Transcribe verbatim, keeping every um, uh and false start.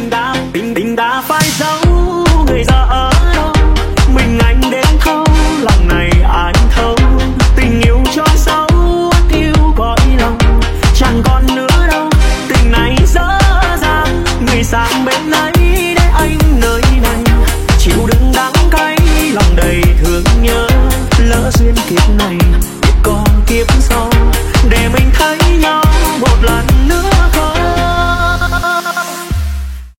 tình ta tình tình ta phải giấu người giờ ở đâu, mình anh đến thấu lòng này anh thấu, tình yêu chôn sâu thiếu cõi lòng chẳng còn nữa đâu, tình này dở dang người sang bên ấy để anh nơi này chịu đựng đắng cay lòng đầy thương nhớ lỡ duyên kiếp này.